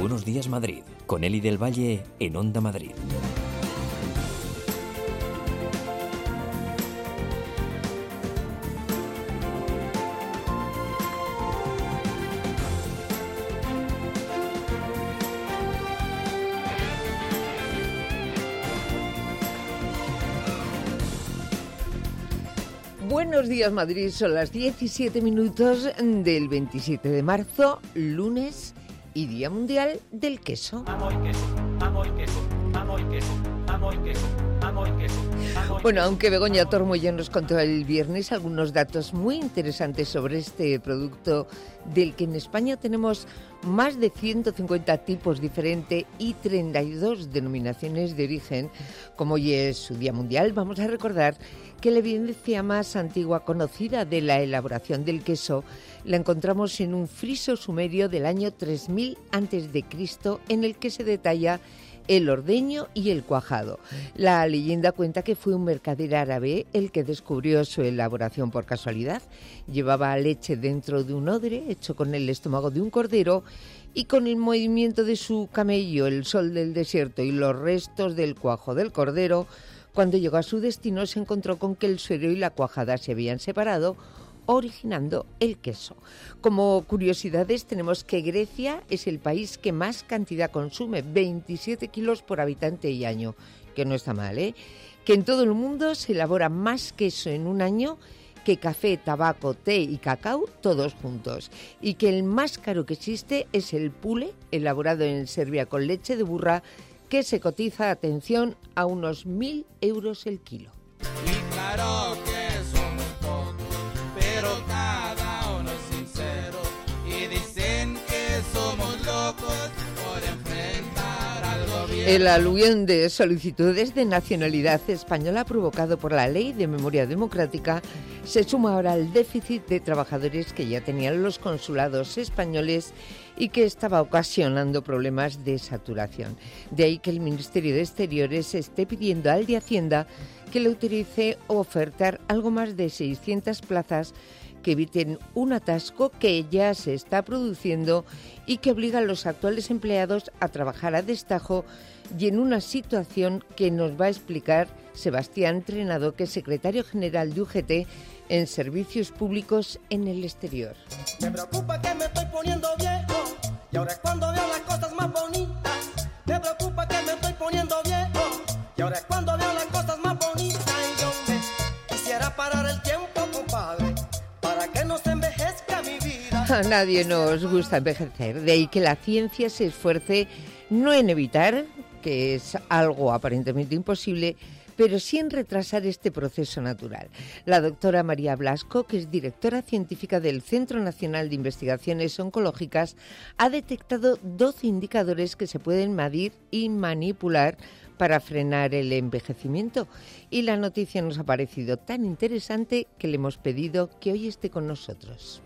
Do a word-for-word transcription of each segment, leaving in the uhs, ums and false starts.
Buenos Días Madrid, con Eli del Valle en Onda Madrid. Buenos días Madrid, son las diecisiete minutos del veintisiete de marzo, lunes y Día Mundial del Queso. Amo el queso, amo el queso, amo el queso, amo el queso, amo el queso. Bueno, aunque Begoña Tormoya nos contó el viernes algunos datos muy interesantes sobre este producto del que en España tenemos más de ciento cincuenta tipos diferentes y treinta y dos denominaciones de origen, como hoy es su Día Mundial, vamos a recordar que la evidencia más antigua conocida de la elaboración del queso la encontramos en un friso sumerio del año tres mil antes de Cristo, en el que se detalla el ordeño y el cuajado. La leyenda cuenta que fue un mercader árabe el que descubrió su elaboración por casualidad. Llevaba leche dentro de un odre hecho con el estómago de un cordero y con el movimiento de su camello, el sol del desierto y los restos del cuajo del cordero. Cuando llegó a su destino se encontró con que el suero y la cuajada se habían separado, originando el queso. Como curiosidades tenemos que Grecia es el país que más cantidad consume, veintisiete kilos por habitante y año, que no está mal, ¿eh? Que en todo el mundo se elabora más queso en un año que café, tabaco, té y cacao, todos juntos. Y que el más caro que existe es el pule, elaborado en Serbia con leche de burra, que se cotiza, atención, a unos mil euros el kilo. Y claro que somos pocos, pero cada uno es sincero. Y dicen que somos locos por enfrentar al gobierno. El aluvión de solicitudes de nacionalidad española provocado por la Ley de Memoria Democrática se suma ahora al déficit de trabajadores que ya tenían los consulados españoles y que estaba ocasionando problemas de saturación. De ahí que el Ministerio de Exteriores esté pidiendo al de Hacienda que le autorice ofertar algo más de seiscientas plazas que eviten un atasco que ya se está produciendo y que obliga a los actuales empleados a trabajar a destajo y en una situación que nos va a explicar Sebastián Trenado, que es secretario general de U G T en Servicios Públicos en el Exterior. Me preocupa que me estoy poniendo viejo y ahora es cuando veo las cosas más bonitas. Me preocupa que me estoy poniendo viejo y ahora es cuando veo las cosas más bonitas. Y yo me quisiera parar el tiempo, compadre, para que no se envejezca mi vida. A nadie nos gusta envejecer, de ahí que la ciencia se esfuerce no en evitar, que es algo aparentemente imposible, pero sí en retrasar este proceso natural. La doctora María Blasco, que es directora científica del Centro Nacional de Investigaciones Oncológicas, ha detectado doce indicadores que se pueden medir y manipular para frenar el envejecimiento. Y la noticia nos ha parecido tan interesante que le hemos pedido que hoy esté con nosotros.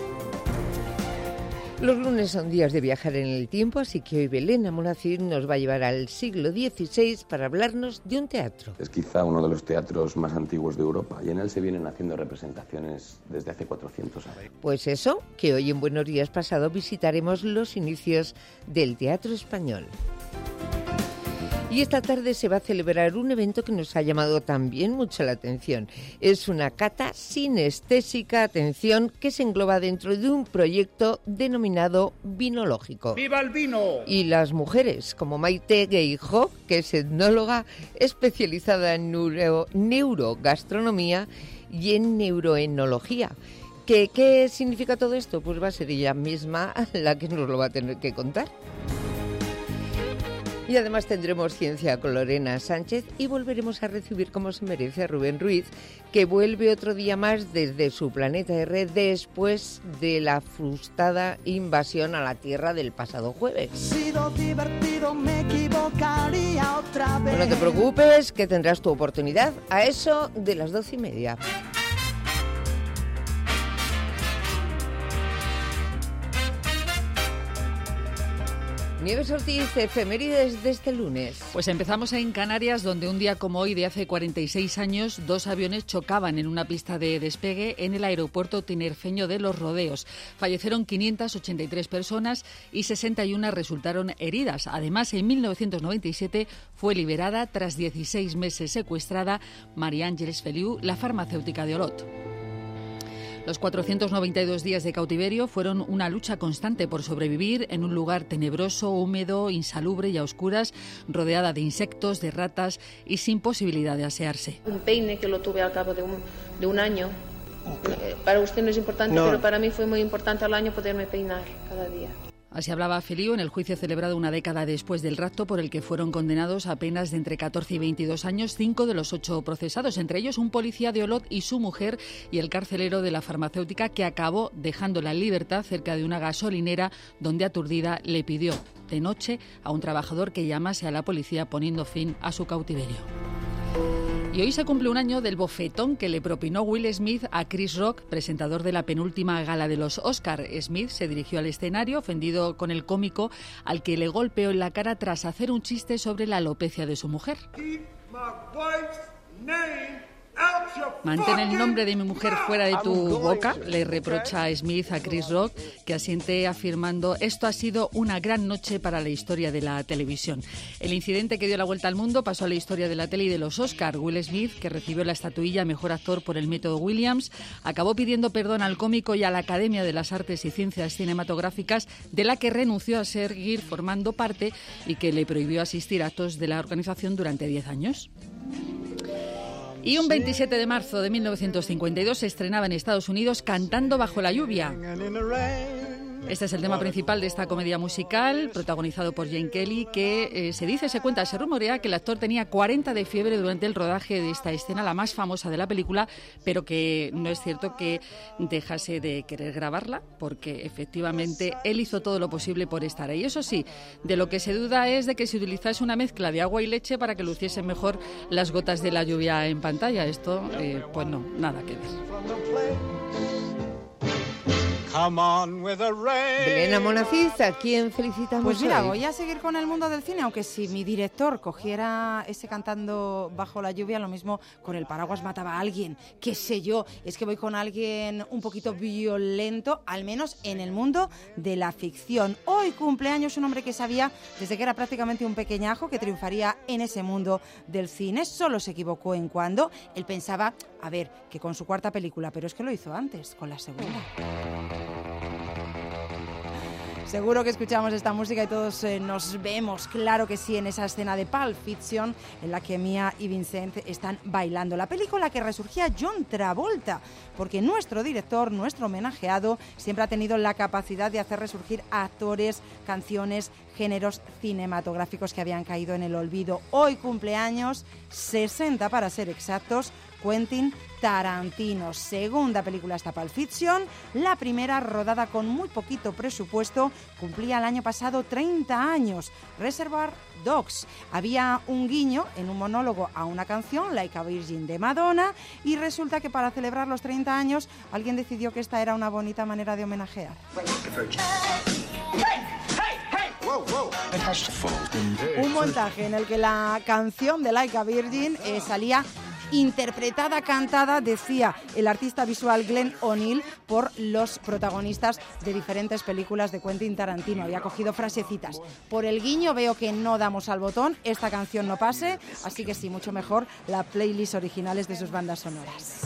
Los lunes son días de viajar en el tiempo, así que hoy Belén Amonacid nos va a llevar al siglo dieciséis para hablarnos de un teatro. Es quizá uno de los teatros más antiguos de Europa y en él se vienen haciendo representaciones desde hace cuatrocientos años. Pues eso, que hoy en Buenos Días Pasado visitaremos los inicios del teatro español. Y esta tarde se va a celebrar un evento que nos ha llamado también mucho la atención. Es una cata sinestésica, atención, que se engloba dentro de un proyecto denominado Vinológico. ¡Viva el vino! Y las mujeres, como Maite Gueijo, que es etnóloga especializada en neuro, neurogastronomía y en neuroenología. ¿Qué, ¿Qué significa todo esto? Pues va a ser ella misma la que nos lo va a tener que contar. Y además tendremos ciencia con Lorena Sánchez y volveremos a recibir como se merece a Rubén Ruiz, que vuelve otro día más desde su planeta R después de la frustrada invasión a la Tierra del pasado jueves. Sido divertido, me equivocaría otra vez. No te preocupes, que tendrás tu oportunidad a eso de las doce y media. Nieves Ortiz, efemérides de este lunes. Pues empezamos en Canarias, donde un día como hoy de hace cuarenta y seis años, dos aviones chocaban en una pista de despegue en el aeropuerto tinerfeño de Los Rodeos. Fallecieron quinientas ochenta y tres personas y sesenta y una resultaron heridas. Además, en mil novecientos noventa y siete fue liberada, tras dieciséis meses secuestrada, María Ángeles Feliu, la farmacéutica de Olot. Los cuatrocientos noventa y dos días de cautiverio fueron una lucha constante por sobrevivir en un lugar tenebroso, húmedo, insalubre y a oscuras, rodeada de insectos, de ratas y sin posibilidad de asearse. Un peine que lo tuve al cabo de un, de un año. Eh, para usted no es importante, no. Pero para mí fue muy importante al año poderme peinar cada día. Así hablaba Feliu en el juicio celebrado una década después del rapto, por el que fueron condenados a penas de entre catorce y veintidós años cinco de los ocho procesados, entre ellos un policía de Olot y su mujer, y el carcelero de la farmacéutica, que acabó dejándola en libertad cerca de una gasolinera donde, aturdida, le pidió de noche a un trabajador que llamase a la policía, poniendo fin a su cautiverio. Y hoy se cumple un año del bofetón que le propinó Will Smith a Chris Rock, presentador de la penúltima gala de los Oscar. Smith se dirigió al escenario ofendido con el cómico, al que le golpeó en la cara tras hacer un chiste sobre la alopecia de su mujer. Mantén el nombre de mi mujer fuera de tu boca, le reprocha Smith a Chris Rock, que asiente afirmando: esto ha sido una gran noche para la historia de la televisión. El incidente, que dio la vuelta al mundo, pasó a la historia de la tele y de los Oscar. Will Smith, que recibió la estatuilla Mejor Actor por El método Williams, acabó pidiendo perdón al cómico y a la Academia de las Artes y Ciencias Cinematográficas, de la que renunció a seguir formando parte y que le prohibió asistir a actos de la organización durante diez años. Y un veintisiete de marzo de mil novecientos cincuenta y dos se estrenaba en Estados Unidos Cantando bajo la lluvia. Este es el tema principal de esta comedia musical, protagonizado por Gene Kelly, que eh, se dice, se cuenta, se rumorea que el actor tenía cuarenta de fiebre durante el rodaje de esta escena, la más famosa de la película, pero que no es cierto que dejase de querer grabarla, porque efectivamente él hizo todo lo posible por estar ahí. Eso sí, de lo que se duda es de que se utilizase una mezcla de agua y leche para que luciesen mejor las gotas de la lluvia en pantalla. Esto, eh, pues no, nada que ver. Belén Monaciz, ¿a quién felicitamos Pues mira, hoy? voy a seguir con el mundo del cine, aunque si mi director cogiera ese Cantando bajo la lluvia, lo mismo con el paraguas mataba a alguien, qué sé yo, es que voy con alguien un poquito violento, al menos en el mundo de la ficción. Hoy cumpleaños un hombre que sabía desde que era prácticamente un pequeñajo que triunfaría en ese mundo del cine. Solo se equivocó en cuando él pensaba, a ver, que con su cuarta película, pero es que lo hizo antes, con la segunda. Seguro que escuchamos esta música y todos eh, nos vemos, claro que sí, en esa escena de Pulp Fiction en la que Mia y Vincent están bailando. La película que resurgía John Travolta, porque nuestro director, nuestro homenajeado, siempre ha tenido la capacidad de hacer resurgir actores, canciones, géneros cinematográficos que habían caído en el olvido. Hoy cumpleaños, sesenta para ser exactos, Quentin Tarantino. Segunda película esta Pulp Fiction, la primera rodada con muy poquito presupuesto, cumplía el año pasado treinta años. Reservoir Dogs. Había un guiño en un monólogo a una canción, Like a Virgin de Madonna, y resulta que para celebrar los treinta años alguien decidió que esta era una bonita manera de homenajear. Un montaje en el que la canción de Like a Virgin eh, salía interpretada, cantada, decía el artista visual Glenn O'Neill, por los protagonistas de diferentes películas de Quentin Tarantino. Había cogido frasecitas. Por el guiño veo que no damos al botón, esta canción no pase, así que sí, mucho mejor la playlist originales de sus bandas sonoras.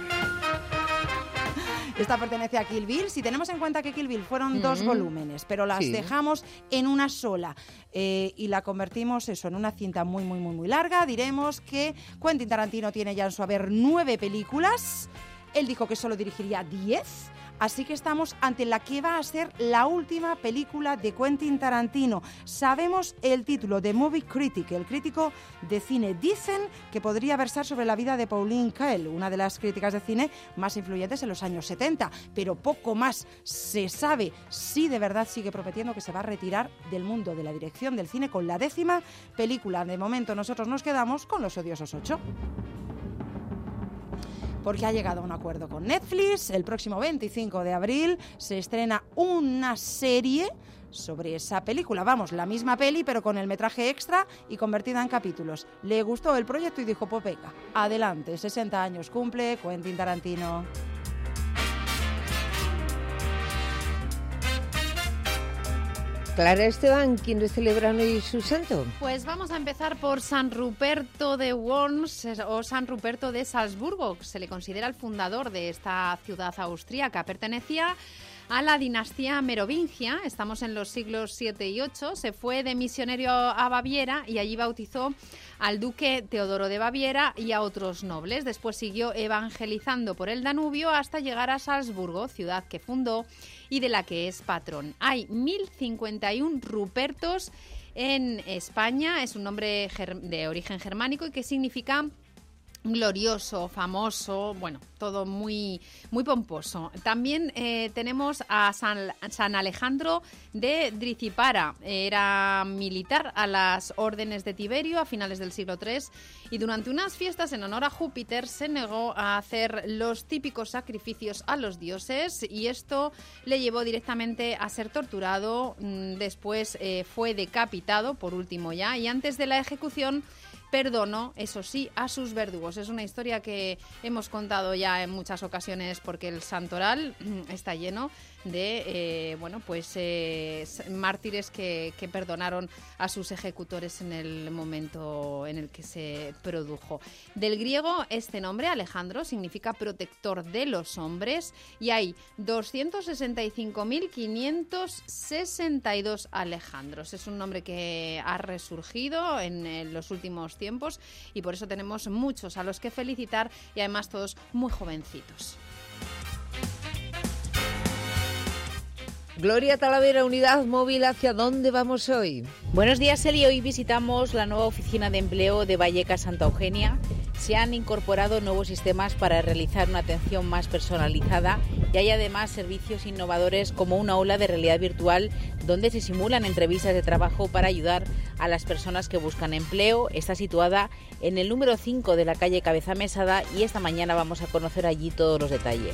Esta pertenece a Kill Bill. Si tenemos en cuenta que Kill Bill fueron mm. dos volúmenes, pero las sí. dejamos en una sola eh, y la convertimos eso en una cinta muy, muy, muy, muy larga, diremos que Quentin Tarantino tiene ya en su haber nueve películas. Él dijo que solo dirigiría diez. Así que estamos ante la que va a ser la última película de Quentin Tarantino. Sabemos el título, The Movie Critic, el crítico de cine. Dicen que podría versar sobre la vida de Pauline Kael, una de las críticas de cine más influyentes en los años setenta. Pero poco más se sabe si de verdad sigue prometiendo que se va a retirar del mundo de la dirección del cine con la décima película. De momento nosotros nos quedamos con Los odiosos ocho. porque ha llegado a un acuerdo con Netflix. El próximo veinticinco de abril se estrena una serie sobre esa película. Vamos, la misma peli, pero con el metraje extra y convertida en capítulos. Le gustó el proyecto y dijo, pues venga, adelante, sesenta años cumple Quentin Tarantino. Clara Esteban, ¿quiénes celebran hoy su santo? Pues vamos a empezar por San Ruperto de Worms o San Ruperto de Salzburgo. Se le considera el fundador de esta ciudad austríaca. Pertenecía a la dinastía merovingia, estamos en los siglos siete y ocho, se fue de misionero a Baviera y allí bautizó al duque Teodoro de Baviera y a otros nobles. Después siguió evangelizando por el Danubio hasta llegar a Salzburgo, ciudad que fundó y de la que es patrón. Hay mil cincuenta y uno Rupertos en España, es un nombre de origen germánico y que significa glorioso, famoso, bueno, todo muy, muy pomposo. También eh, tenemos a San, San Alejandro de Dricipara. Era militar a las órdenes de Tiberio a finales del siglo tres y durante unas fiestas en honor a Júpiter se negó a hacer los típicos sacrificios a los dioses y esto le llevó directamente a ser torturado. Después eh, fue decapitado, por último ya, y antes de la ejecución perdonó, eso sí, a sus verdugos. Es una historia que hemos contado ya en muchas ocasiones porque el santoral está lleno de eh, bueno, pues eh, mártires que, que perdonaron a sus ejecutores en el momento en el que se produjo. Del griego, este nombre, Alejandro, significa protector de los hombres y hay doscientos sesenta y cinco mil quinientos sesenta y dos Alejandros. Es un nombre que ha resurgido en, en los últimos tiempos y por eso tenemos muchos a los que felicitar y además todos muy jovencitos. Gloria Talavera, Unidad Móvil, ¿hacia dónde vamos hoy? Buenos días, Eli. Hoy visitamos la nueva oficina de empleo de Vallecas Santa Eugenia. Se han incorporado nuevos sistemas para realizar una atención más personalizada y hay además servicios innovadores como una aula de realidad virtual donde se simulan entrevistas de trabajo para ayudar a las personas que buscan empleo. Está situada en el número cinco de la calle Cabeza Mesada y esta mañana vamos a conocer allí todos los detalles.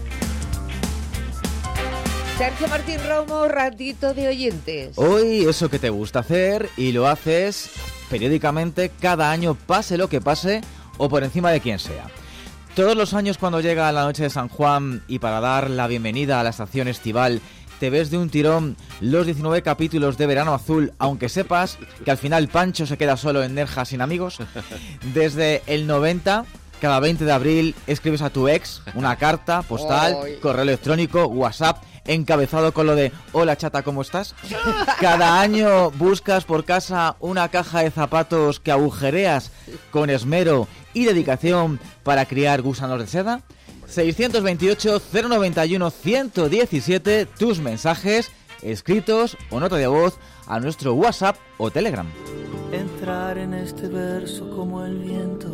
Sergio Martín Romo, ratito de oyentes. Hoy eso que te gusta hacer y lo haces periódicamente cada año, pase lo que pase o por encima de quien sea. Todos los años cuando llega la noche de San Juan y para dar la bienvenida a la estación estival te ves de un tirón los diecinueve capítulos de Verano Azul, aunque sepas que al final Pancho se queda solo en Nerja sin amigos. Desde el noventa... cada veinte de abril escribes a tu ex una carta postal, oh, correo electrónico, WhatsApp, encabezado con lo de hola chata, ¿cómo estás? Cada año buscas por casa una caja de zapatos que agujereas con esmero y dedicación para criar gusanos de seda. seiscientos veintiocho, cero noventa y uno, ciento diecisiete, tus mensajes escritos o nota de voz a nuestro WhatsApp o Telegram. Entrar en este verso como el viento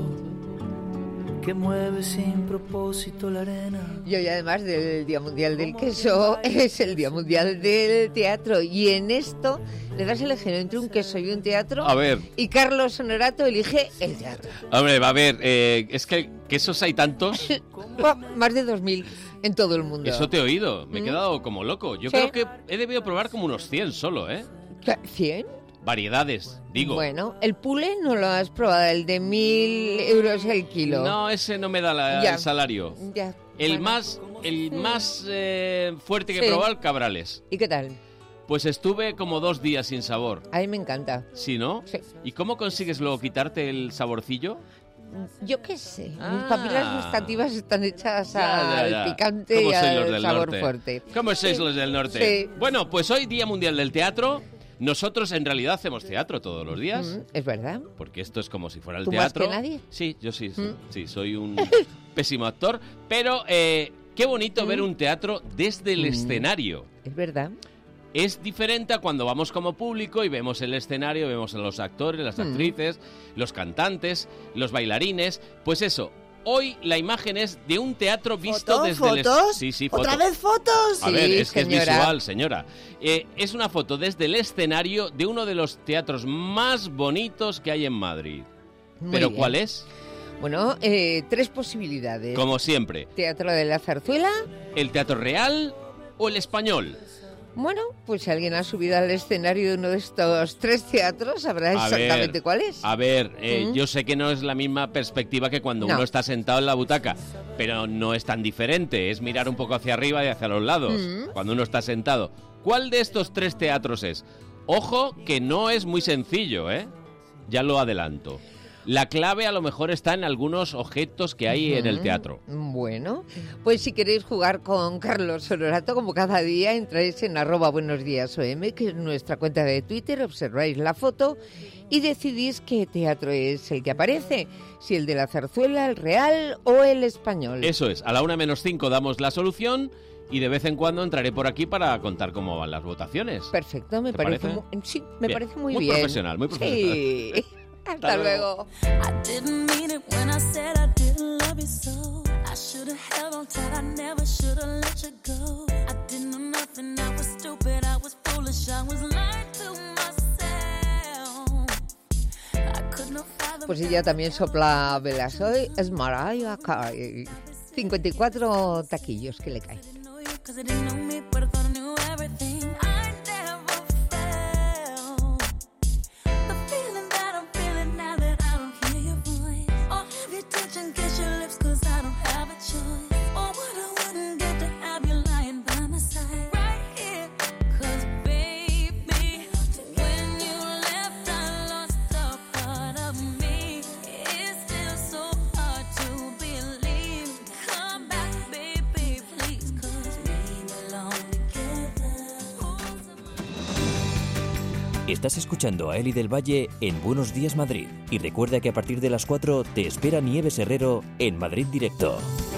que mueve sin propósito la arena. Y hoy, además del Día Mundial del Queso, es el Día Mundial del Teatro. Y en esto le das el elegir entre un queso y un teatro. A ver. Y Carlos Honorato elige el teatro. Hombre, va a ver, eh, es que quesos hay tantos. Más de dos mil en todo el mundo. Eso te he oído, me he quedado como loco. Yo ¿Sí? creo que he debido probar como unos cien solo, ¿eh? ¿cien? Variedades, digo. Bueno, el pule no lo has probado, el de mil euros el kilo. No, ese no me da la, el salario. Ya. El bueno. más, el más eh, fuerte que he sí. probado, el Cabrales. ¿Y qué tal? Pues estuve como dos días sin sabor. A mí me encanta. ¿Sí, no? Sí. ¿Y cómo consigues luego quitarte el saborcillo? Yo qué sé, ah. mis papilas gustativas están hechas ya, al ya, ya. picante y al sabor norte? fuerte. ¿Cómo sois sí. los del norte? Sí. Bueno, pues hoy Día Mundial del Teatro. Nosotros en realidad hacemos teatro todos los días. Mm, es verdad. Porque esto es como si fuera el ¿Tú teatro. Más que nadie? Sí, yo sí, sí, mm. sí soy un pésimo actor. Pero eh, qué bonito mm. ver un teatro desde el mm. escenario. Es verdad. Es diferente a cuando vamos como público y vemos el escenario, vemos a los actores, las actrices, mm. los cantantes, los bailarines. Pues eso. Hoy la imagen es de un teatro visto ¿Foto? desde ¿Fotos? el escenario. Sí, sí, foto. ¿Otra vez fotos? A sí, ver, es que señora. es visual, señora. Eh, es una foto desde el escenario de uno de los teatros más bonitos que hay en Madrid. Muy ¿Pero bien. cuál es? Bueno, eh, tres posibilidades. Como siempre. Teatro de la Zarzuela. ¿El Teatro Real o el Español? Bueno, pues si alguien ha subido al escenario de uno de estos tres teatros, sabrá A exactamente ver, cuál es. A ver, eh, ¿Mm? yo sé que no es la misma perspectiva que cuando No. uno está sentado en la butaca, pero no es tan diferente, es mirar un poco hacia arriba y hacia los lados, ¿Mm? cuando uno está sentado. ¿Cuál de estos tres teatros es? Ojo que no es muy sencillo, ¿eh? Ya lo adelanto. La clave a lo mejor está en algunos objetos que hay en el teatro. Bueno, pues si queréis jugar con Carlos Honorato, como cada día, entráis en arroba buenos días O M, que es nuestra cuenta de Twitter, observáis la foto y decidís qué teatro es el que aparece, si el de la Zarzuela, el Real o el Español. Eso es, a la una menos cinco damos la solución y de vez en cuando entraré por aquí para contar cómo van las votaciones. Perfecto, me ¿Te parece, parece? Muy, sí, me Bien. parece muy, Muy bien. profesional, muy profesional. Sí. Hasta, Hasta luego. I didn't mean it when I said I didn't love you so. I should have held on tight, I never should have let you go. I didn't know nothing, I was stupid, I was foolish, I was lying to myself. I could not fathom. Pues ella también sopla velas hoy, es Mariah Carey. cincuenta y cuatro taquillos que le caen. Cause I didn't know me, but I thought I knew everything. I never felt the feeling that I'm feeling now that I don't hear your voice. Or have you touch and kiss your lips cause I don't have a choice. Or what I wouldn't get to have you lying by my side. Right here, cause baby, when you left I lost a part of me. It's still so hard to believe. Come back baby, please, cause we belong together. Estás escuchando a Eli del Valle en Buenos Días Madrid. Y recuerda que a partir de las cuatro te espera Nieves Herrero en Madrid Directo.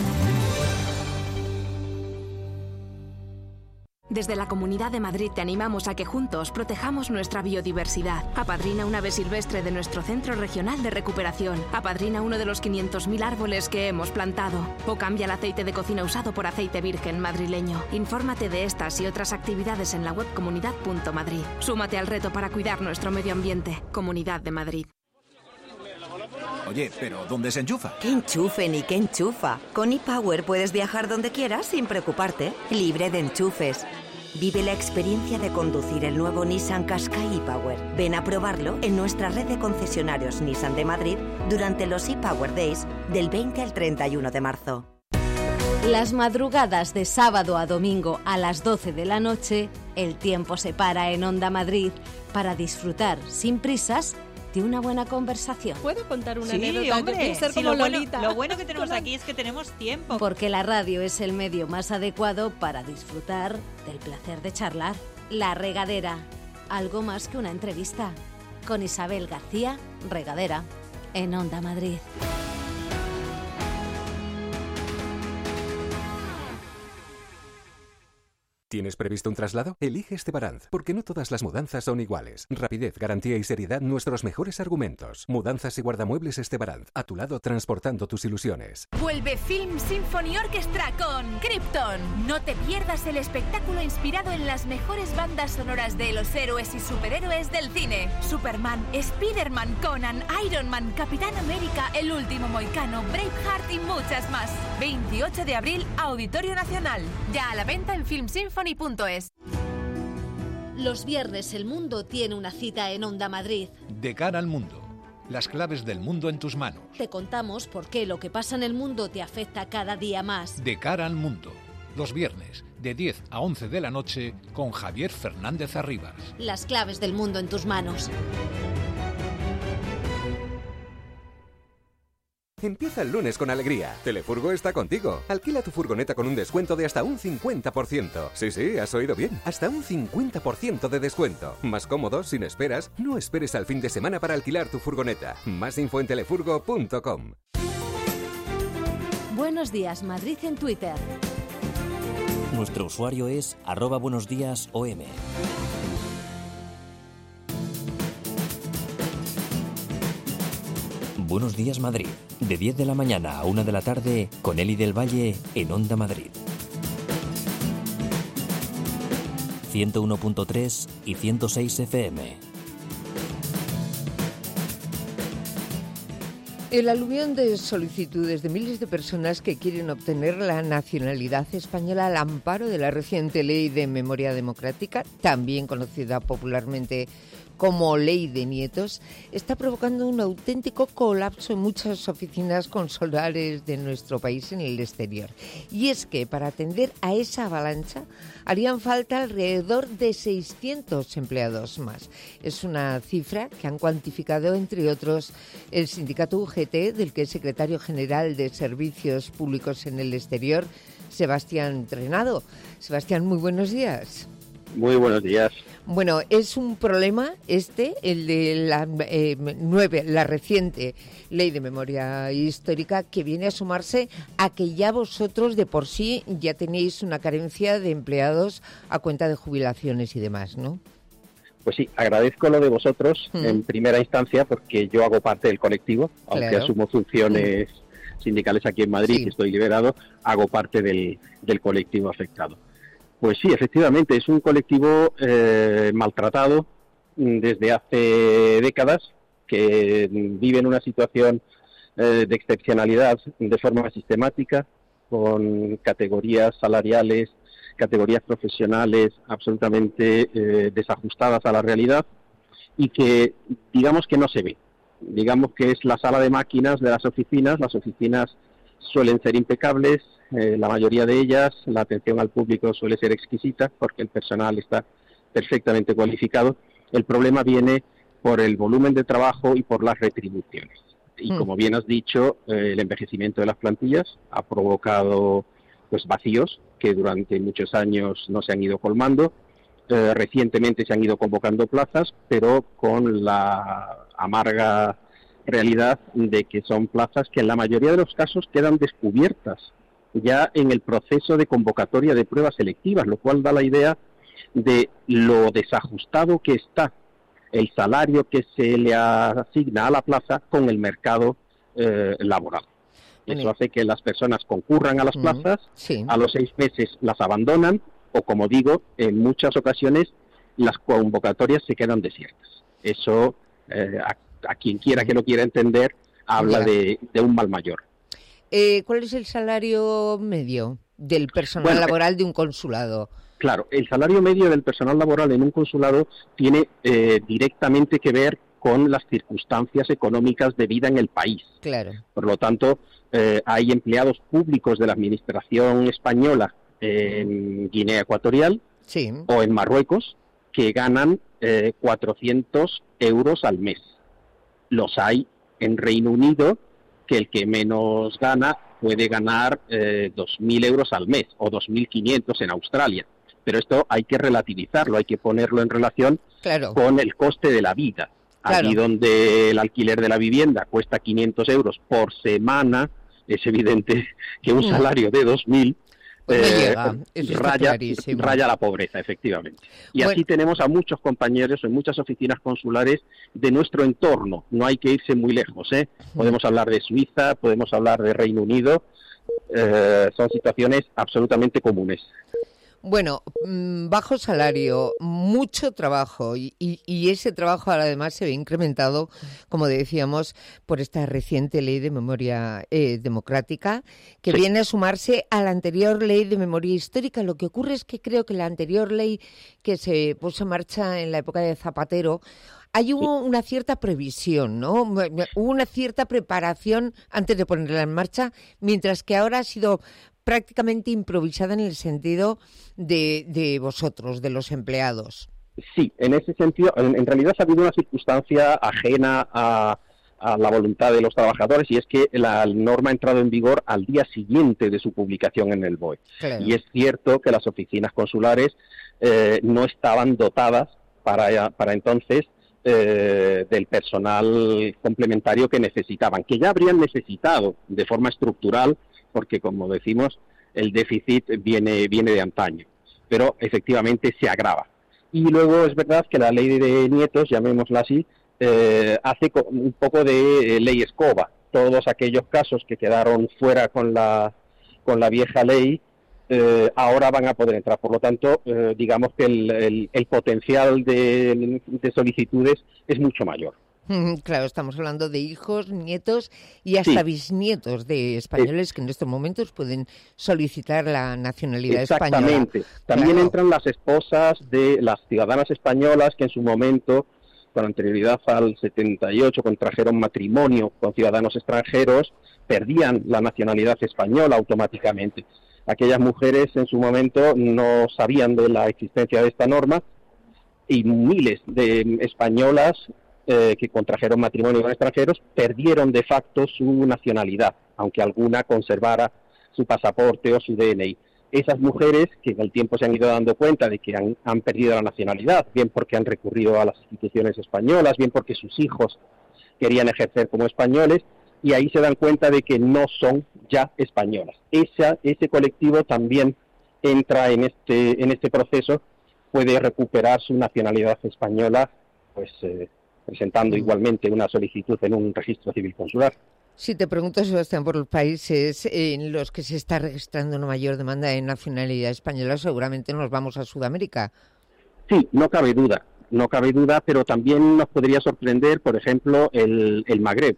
Desde la Comunidad de Madrid te animamos a que juntos protejamos nuestra biodiversidad. Apadrina un ave silvestre de nuestro Centro Regional de Recuperación. Apadrina uno de los quinientos mil árboles que hemos plantado. O cambia el aceite de cocina usado por aceite virgen madrileño. Infórmate de estas y otras actividades en la web comunidad punto madrid. Súmate al reto para cuidar nuestro medio ambiente. Comunidad de Madrid. Oye, ¿pero dónde se enchufa? ¿Qué enchufe ni qué enchufa? Con ePower puedes viajar donde quieras sin preocuparte. Libre de enchufes. Vive la experiencia de conducir el nuevo Nissan Qashqai ePower. Ven a probarlo en nuestra red de concesionarios Nissan de Madrid durante los ePower Days del veinte al treinta y uno de marzo. Las madrugadas de sábado a domingo a las doce de la noche, el tiempo se para en Onda Madrid para disfrutar sin prisas de una buena conversación. ¿Puedo contar una Sí, anécdota? hombre, Yo quiero ser sí, como lo, bueno, Lolita. lo bueno que tenemos aquí es que tenemos tiempo. Porque la radio es el medio más adecuado para disfrutar del placer de charlar. La Regadera, algo más que una entrevista. Con Isabel García, Regadera, en Onda Madrid. ¿Tienes previsto un traslado? Elige Estebaranz, porque no todas las mudanzas son iguales. Rapidez, garantía y seriedad, nuestros mejores argumentos. Mudanzas y guardamuebles Estebaranz, a tu lado transportando tus ilusiones. Vuelve Film Symphony Orchestra con Krypton. No te pierdas el espectáculo inspirado en las mejores bandas sonoras de los héroes y superhéroes del cine. Superman, Spider-Man, Conan, Iron Man, Capitán América, El Último Mohicano, Braveheart y muchas más. veintiocho de abril, Auditorio Nacional. Ya a la venta en film symphony punto es. Los viernes el mundo tiene una cita en Onda Madrid. De cara al mundo. Las claves del mundo en tus manos. Te contamos por qué lo que pasa en el mundo te afecta cada día más. De cara al mundo. Los viernes, de diez a once de la noche, con Javier Fernández Arribas. Las claves del mundo en tus manos. Empieza el lunes con alegría. Telefurgo está contigo. Alquila tu furgoneta con un descuento de hasta un cincuenta por ciento. Sí, sí, has oído bien. Hasta un cincuenta por ciento de descuento. Más cómodo, sin esperas. No esperes al fin de semana para alquilar tu furgoneta. Más info en telefurgo punto com. Buenos días, Madrid en Twitter. Nuestro usuario es arroba buenos días O M. Buenos días Madrid, de diez de la mañana a una de la tarde, con Eli del Valle en Onda Madrid. ciento uno punto tres y ciento seis F M. El aluvión de solicitudes de miles de personas que quieren obtener la nacionalidad española al amparo de la reciente Ley de Memoria Democrática, también conocida popularmente como Ley de Nietos, está provocando un auténtico colapso en muchas oficinas consulares de nuestro país en el exterior. Y es que para atender a esa avalancha harían falta alrededor de seiscientos empleados más. Es una cifra que han cuantificado, entre otros, el sindicato U G T, del que es secretario general de Servicios Públicos en el Exterior, Sebastián Trenado. Sebastián, muy buenos días. Muy buenos días. Bueno, es un problema este, el de la eh, nueve, la reciente Ley de Memoria Histórica, que viene a sumarse a que ya vosotros de por sí ya tenéis una carencia de empleados a cuenta de jubilaciones y demás, ¿no? Pues sí, agradezco lo de vosotros mm. en primera instancia, porque yo hago parte del colectivo, claro. aunque asumo funciones mm. sindicales aquí en Madrid, sí. y estoy liberado, hago parte del, del colectivo afectado. Pues sí, efectivamente, es un colectivo eh, maltratado desde hace décadas, que vive en una situación eh, de excepcionalidad de forma sistemática, con categorías salariales, categorías profesionales absolutamente eh, desajustadas a la realidad, y que digamos que no se ve. Digamos que es la sala de máquinas de las oficinas. Las oficinas suelen ser impecables, eh, la mayoría de ellas, la atención al público suele ser exquisita porque el personal está perfectamente cualificado. El problema viene por el volumen de trabajo y por las retribuciones. Y mm. como bien has dicho, eh, el envejecimiento de las plantillas ha provocado pues vacíos que durante muchos años no se han ido colmando. Eh, recientemente se han ido convocando plazas, pero con la amarga realidad de que son plazas que en la mayoría de los casos quedan descubiertas ya en el proceso de convocatoria de pruebas selectivas, lo cual da la idea de lo desajustado que está el salario que se le asigna a la plaza con el mercado eh, laboral. Eso hace que las personas concurran a las plazas, mm, sí. a los seis meses las abandonan, o como digo, en muchas ocasiones las convocatorias se quedan desiertas. Eso, eh, a, a quien quiera que lo quiera entender, habla de, de un mal mayor. Eh, ¿Cuál es el salario medio del personal bueno, laboral de un consulado? Claro, el salario medio del personal laboral en un consulado tiene eh, directamente que ver con las circunstancias económicas de vida en el país. Claro. Por lo tanto, eh, hay empleados públicos de la administración española en Guinea Ecuatorial sí. o en Marruecos que ganan eh, cuatrocientos euros al mes. Los hay en Reino Unido, que el que menos gana puede ganar eh, dos mil euros al mes o dos mil quinientos en Australia. Pero esto hay que relativizarlo, hay que ponerlo en relación claro. con el coste de la vida. Claro. Allí donde el alquiler de la vivienda cuesta quinientos euros por semana, es evidente que un salario de dos mil pues no eh, llega. Eso raya, raya la pobreza, efectivamente. Y bueno. así tenemos a muchos compañeros en muchas oficinas consulares de nuestro entorno. No hay que irse muy lejos, ¿eh? Podemos hablar de Suiza, podemos hablar de Reino Unido. Eh, son situaciones absolutamente comunes. Bueno, bajo salario, mucho trabajo y, y, y ese trabajo además se ve incrementado, como decíamos, por esta reciente Ley de Memoria eh, Democrática que sí. viene a sumarse a la anterior Ley de Memoria Histórica. Lo que ocurre es que creo que la anterior ley que se puso en marcha en la época de Zapatero, hay hubo una cierta previsión, ¿no? Hubo una cierta preparación antes de ponerla en marcha, mientras que ahora ha sido prácticamente improvisada en el sentido de, de vosotros, de los empleados. Sí, en ese sentido, en, en realidad ha habido una circunstancia ajena a, a la voluntad de los trabajadores, y es que la norma ha entrado en vigor al día siguiente de su publicación en el B O E. Claro. Y es cierto que las oficinas consulares eh, no estaban dotadas para, para entonces eh, del personal complementario que necesitaban, que ya habrían necesitado de forma estructural, porque, como decimos, el déficit viene, viene de antaño, pero efectivamente se agrava. Y luego es verdad que la ley de nietos, llamémosla así, eh, hace un poco de ley escoba. Todos aquellos casos que quedaron fuera con la, con la vieja ley, eh, ahora van a poder entrar. Por lo tanto, eh, digamos que el, el, el potencial de, de solicitudes es mucho mayor. Claro, estamos hablando de hijos, nietos y hasta sí. bisnietos de españoles que en estos momentos pueden solicitar la nacionalidad Exactamente. española. Exactamente. También claro. entran las esposas de las ciudadanas españolas que en su momento, con anterioridad al setenta y ocho, contrajeron matrimonio con ciudadanos extranjeros, perdían la nacionalidad española automáticamente. Aquellas mujeres en su momento no sabían de la existencia de esta norma y miles de españolas eh, que contrajeron matrimonio con extranjeros perdieron de facto su nacionalidad, aunque alguna conservara su pasaporte o su D N I. Esas mujeres que en el tiempo se han ido dando cuenta de que han, han perdido la nacionalidad, bien porque han recurrido a las instituciones españolas, bien porque sus hijos querían ejercer como españoles, y ahí se dan cuenta de que no son ya españolas. Esa, ese colectivo también entra en este, en este proceso, puede recuperar su nacionalidad española, pues eh, presentando igualmente una solicitud en un registro civil consular. Si te pregunto, Sebastián, por los países en los que se está registrando una mayor demanda de nacionalidad española, seguramente nos vamos a Sudamérica. Sí, no cabe duda, no cabe duda, pero también nos podría sorprender, por ejemplo, el, el Magreb.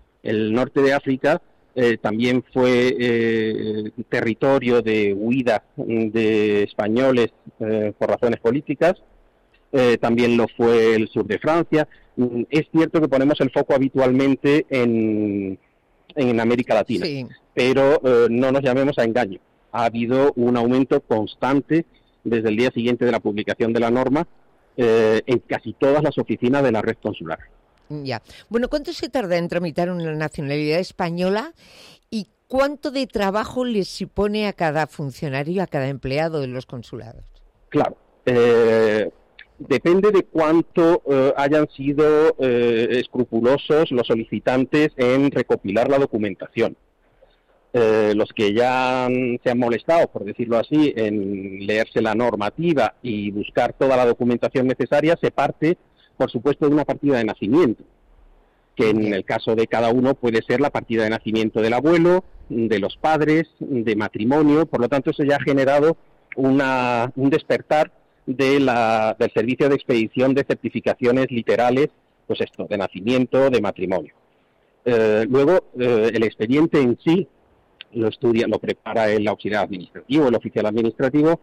El norte de África eh, también fue eh, territorio de huida de españoles eh, por razones políticas, eh, también lo fue el sur de Francia. Es cierto que ponemos el foco habitualmente en, en América Latina, sí. pero eh, no nos llamemos a engaño. Ha habido un aumento constante desde el día siguiente de la publicación de la norma eh, en casi todas las oficinas de la red consular. Ya. Bueno, ¿cuánto se tarda en tramitar una nacionalidad española y cuánto de trabajo les supone a cada funcionario, a cada empleado de los consulados? Claro. Eh, depende de cuánto eh, hayan sido eh, escrupulosos los solicitantes en recopilar la documentación. Eh, los que ya han, se han molestado, por decirlo así, en leerse la normativa y buscar toda la documentación necesaria, se parte, por supuesto, de una partida de nacimiento, que en el caso de cada uno puede ser la partida de nacimiento del abuelo, de los padres, de matrimonio. Por lo tanto, eso ya ha generado una, un despertar de la, del servicio de expedición de certificaciones literales, pues esto, de nacimiento, de matrimonio. Eh, luego, eh, el expediente en sí lo estudia, lo prepara el auxiliar administrativo, el oficial administrativo,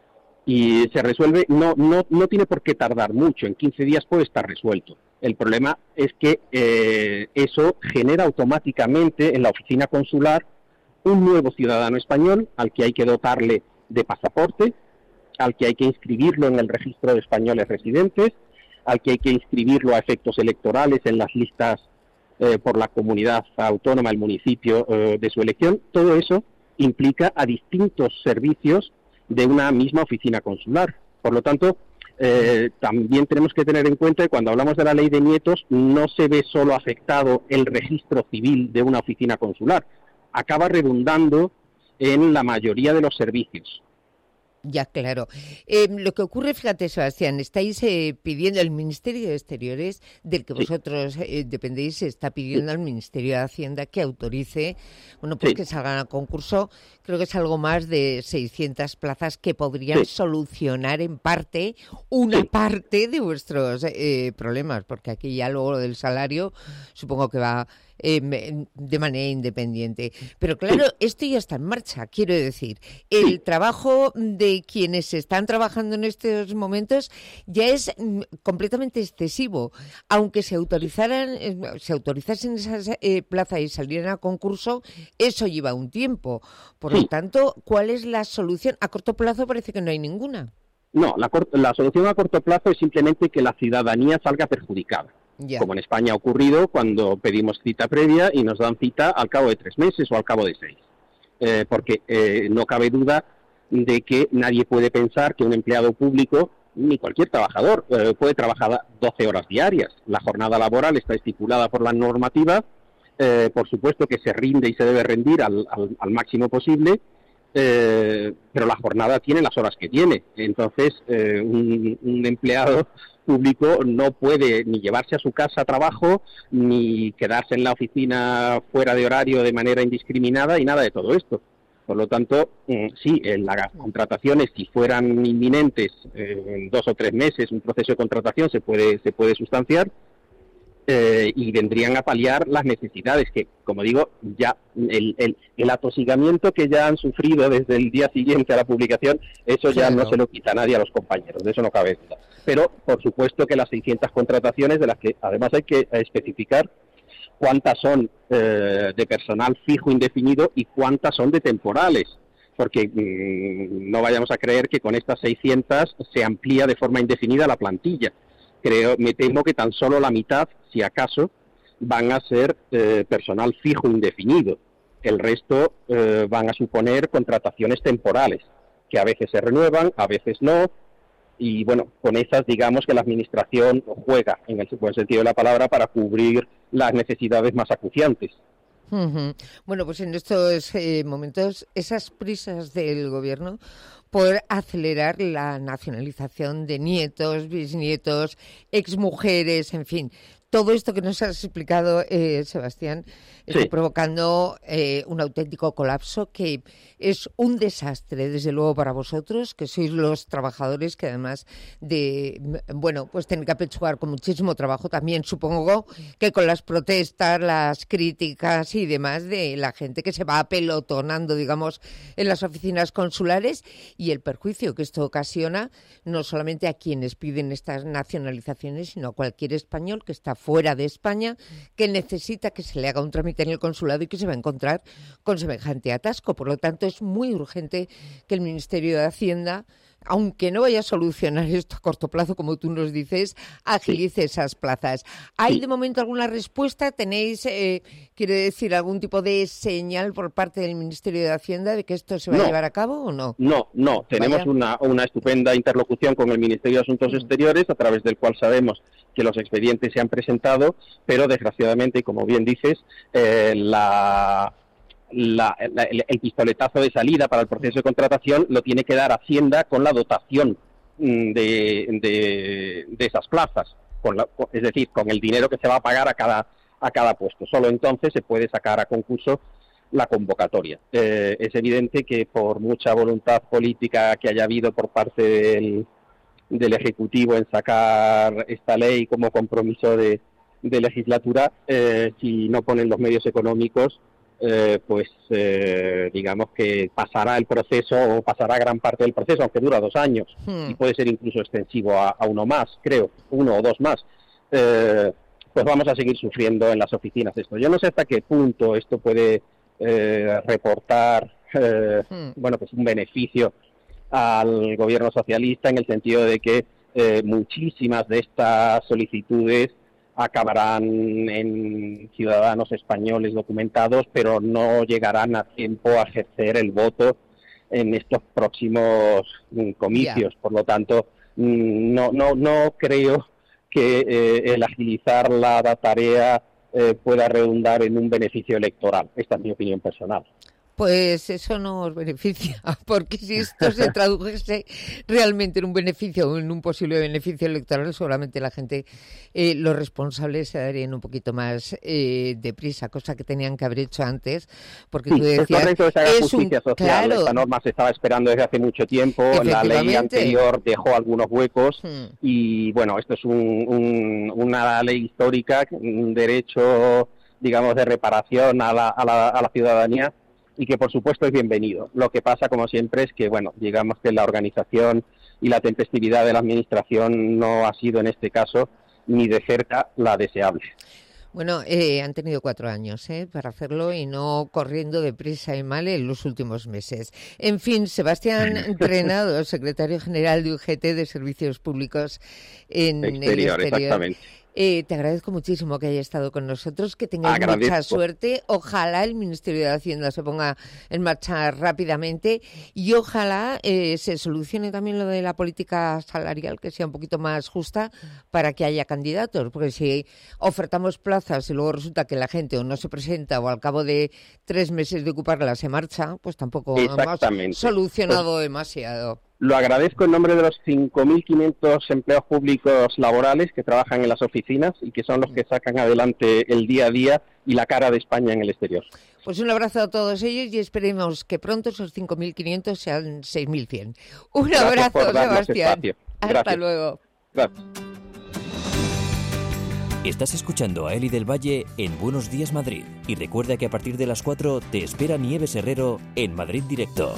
y se resuelve. No, no, no tiene por qué tardar mucho, en quince días puede estar resuelto. El problema es que eh, eso genera automáticamente en la oficina consular un nuevo ciudadano español al que hay que dotarle de pasaporte, al que hay que inscribirlo en el registro de españoles residentes, al que hay que inscribirlo a efectos electorales en las listas eh, por la comunidad autónoma, el municipio eh, de su elección. Todo eso implica a distintos servicios de una misma oficina consular. Por lo tanto, eh, también tenemos que tener en cuenta que cuando hablamos de la ley de nietos no se ve solo afectado el registro civil de una oficina consular, acaba redundando en la mayoría de los servicios. Ya, claro. Eh, lo que ocurre, fíjate, Sebastián, estáis eh, pidiendo, el Ministerio de Exteriores, del que vosotros eh, dependéis, está pidiendo al Ministerio de Hacienda que autorice, bueno, pues sí. que salgan a concurso, creo que es algo más de seiscientas plazas que podrían sí. solucionar en parte, una sí. parte de vuestros eh, problemas, porque aquí ya luego lo del salario supongo que va Eh, de manera independiente. Pero claro, esto ya está en marcha, quiero decir. El trabajo de quienes están trabajando en estos momentos ya es completamente excesivo. Aunque se autorizaran, se autorizasen esas eh, plazas y salieran a concurso, eso lleva un tiempo. Por lo tanto, ¿cuál es la solución? A corto plazo parece que no hay ninguna. No, la, la solución a corto plazo es simplemente que la ciudadanía salga perjudicada. Yeah. Como en España ha ocurrido cuando pedimos cita previa y nos dan cita al cabo de tres meses o al cabo de seis. Eh, porque eh, no cabe duda de que nadie puede pensar que un empleado público, ni cualquier trabajador, eh, puede trabajar doce horas diarias. La jornada laboral está estipulada por la normativa, eh, por supuesto que se rinde y se debe rendir al, al, al máximo posible, eh, pero la jornada tiene las horas que tiene. Entonces, eh, un, un empleado público no puede ni llevarse a su casa a trabajo, ni quedarse en la oficina fuera de horario de manera indiscriminada y nada de todo esto. Por lo tanto, eh, sí, en las contrataciones, si fueran inminentes, eh, en dos o tres meses, un proceso de contratación se puede se puede sustanciar, eh, y vendrían a paliar las necesidades que, como digo, ya el, el, el atosigamiento que ya han sufrido desde el día siguiente a la publicación, eso ya Claro. no se lo quita a nadie a los compañeros, de eso no cabe duda. Pero, por supuesto que las seiscientas contrataciones, de las que además hay que especificar cuántas son eh, de personal fijo indefinido y cuántas son de temporales, porque mmm, no vayamos a creer que con estas seiscientas se amplía de forma indefinida la plantilla. Creo, me temo que tan solo la mitad, si acaso, van a ser eh, personal fijo indefinido. El resto eh, van a suponer contrataciones temporales, que a veces se renuevan, a veces no, y bueno, con esas digamos que la administración juega, en el buen sentido de la palabra, para cubrir las necesidades más acuciantes. Ujú. Bueno, pues en estos eh, momentos, esas prisas del gobierno por acelerar la nacionalización de nietos, bisnietos, exmujeres, en fin, todo esto que nos has explicado, eh, Sebastián, está Sí. provocando eh, un auténtico colapso que es un desastre, desde luego, para vosotros, que sois los trabajadores que además de, bueno, pues tener que apechugar con muchísimo trabajo también, supongo que con las protestas, las críticas y demás de la gente que se va apelotonando, digamos, en las oficinas consulares y el perjuicio que esto ocasiona no solamente a quienes piden estas nacionalizaciones, sino a cualquier español que está fuera de España, que necesita que se le haga un trámite en el consulado y que se va a encontrar con semejante atasco. Por lo tanto, es muy urgente que el Ministerio de Hacienda, aunque no vaya a solucionar esto a corto plazo, como tú nos dices, agilice sí. esas plazas. ¿Hay sí. de momento alguna respuesta? ¿Tenéis, eh, quiero decir, algún tipo de señal por parte del Ministerio de Hacienda de que esto se va no. a llevar a cabo o no? No, no. Tenemos una, una estupenda interlocución con el Ministerio de Asuntos Exteriores, a través del cual sabemos que los expedientes se han presentado, pero desgraciadamente, como bien dices, eh, la... La, la, el, el pistoletazo de salida para el proceso de contratación lo tiene que dar Hacienda con la dotación de, de, de esas plazas, con la, es decir, con el dinero que se va a pagar a cada, a cada puesto. Solo entonces se puede sacar a concurso la convocatoria. Eh, es evidente que por mucha voluntad política que haya habido por parte del, del Ejecutivo en sacar esta ley como compromiso de, de legislatura, eh, si no ponen los medios económicos, Eh, pues eh, digamos que pasará el proceso o pasará gran parte del proceso, aunque dura dos años hmm. y puede ser incluso extensivo a, a uno más, creo, uno o dos más, eh, pues vamos a seguir sufriendo en las oficinas esto. Yo no sé hasta qué punto esto puede eh, reportar eh, hmm. bueno, pues un beneficio al gobierno socialista, en el sentido de que eh, muchísimas de estas solicitudes acabarán en ciudadanos españoles documentados, pero no llegarán a tiempo a ejercer el voto en estos próximos comicios. Yeah. Por lo tanto, no no no creo que eh, el agilizar la tarea eh, pueda redundar en un beneficio electoral. Esta es mi opinión personal. Pues eso no os beneficia, porque si esto se tradujese realmente en un beneficio o en un posible beneficio electoral, seguramente la gente, eh, los responsables se darían un poquito más eh, deprisa, cosa que tenían que haber hecho antes, porque sí, tú decías... es correcto que se haga es justicia un, social, claro, esta norma se estaba esperando desde hace mucho tiempo, la ley anterior dejó algunos huecos hmm. y bueno, esto es un, un, una ley histórica, un derecho, digamos, de reparación a la, a la, a la ciudadanía, y que por supuesto es bienvenido. Lo que pasa, como siempre, es que, bueno, digamos que la organización y la tempestividad de la administración no ha sido en este caso ni de cerca la deseable. Bueno, eh, han tenido cuatro años eh, para hacerlo y no corriendo deprisa y mal en los últimos meses. En fin, Sebastián Trenado, secretario general de U G T de Servicios Públicos en exterior, el exterior. Exactamente. Eh, te agradezco muchísimo que haya estado con nosotros, que tengáis Agradezco. mucha suerte. Ojalá el Ministerio de Hacienda se ponga en marcha rápidamente y ojalá eh, se solucione también lo de la política salarial, que sea un poquito más justa para que haya candidatos, porque si ofertamos plazas y luego resulta que la gente o no se presenta o al cabo de tres meses de ocuparla se marcha, pues tampoco hemos solucionado pues, demasiado. Lo agradezco en nombre de los cinco mil quinientos empleados públicos laborales que trabajan en las oficinas y que son los que sacan adelante el día a día y la cara de España en el exterior. Pues un abrazo a todos ellos y esperemos que pronto esos cinco mil quinientos sean seis mil cien. Un Gracias abrazo, Sebastián. Espacio. Hasta Gracias. luego. Gracias. Estás escuchando a Eli del Valle en Buenos Días Madrid. Y recuerda que a partir de las cuatro te espera Nieves Herrero en Madrid Directo.